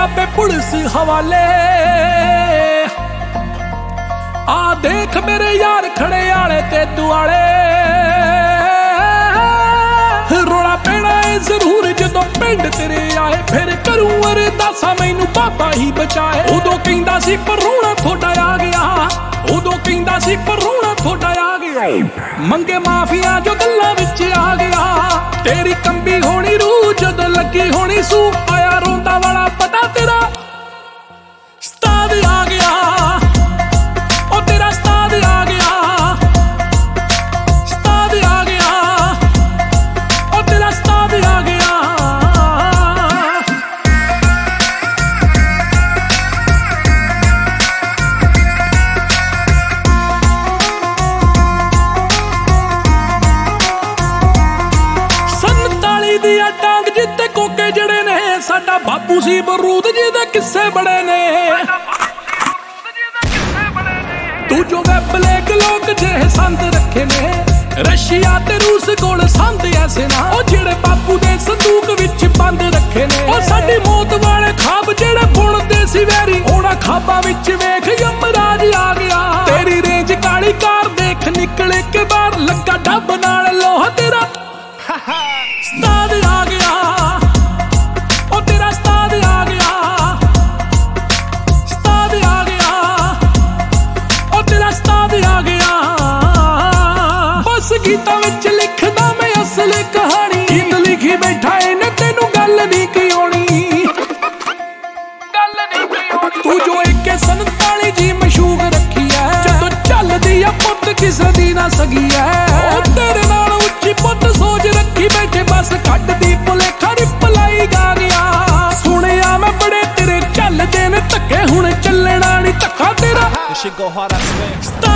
आपे पुलिस हवाले। आ देख मेरे यार खड़े आले ते दुआले, रोला पैना है जरूर जदों पिंड तेरे आए, फिर करूं अरदासा मैनू बाबा ही बचाए। उदों कहंदा सी पर रोना थोड़ा आ गया, उदों कहंदा सी पर रोना थोड़ा आ गया, मंगे माफिया जो गल्लां विच आ गया। तेरी कंबी होनी रूह जदों लगी होनी सू, आया रोंदा वाला पता तेरा उस्ताद आ गया, ओ तेरा उस्ताद आ गया, उस्ताद आ गया, ओ तेरा उस्ताद आ गया। डांग जिते कोके जड़े ने, साडा बापू सी बरूद जी दे किस्से बड़े ने। तू जो वेबलेग लोग जे संद रखे ने, रशिया ते रूस कोल संद ऐसे ना, ओ जेड़े बापू दे संदूक विच बंद रखे ने। ओ साडी मौत वाले खाब जेड़े बुनदे सी वैरी, ओना खाबा विच वेख यमराज आ गया। तेरी रेंज काली कार देख निकले के बाहर, लगा डब नाल लोहा तेरा उस्ताद आ गया, ओ तेरा उस्ताद आ गया, उस्ताद आ गया, ओ तेरा उस्ताद आ गया। बस गीतां विच लिखदा मैं असल कहानी, गीत लिखी बैठा इने तेनू गल नहीं की आउणी, गल नहीं की आउणी। तू जो AK-47 जी मशहूर रखी है, जदों चलदी आ पुत्त किसे दी ना सगी है। ओ तेरे नाल उच्ची पुत्त सोच रखी बैठे, बस कट दी भुलेखा रिप्लाई गा गया। सुनिया मैं बड़े तेरे चलदे ने धक्के, हुण चलना नहीं धक्का तेरा।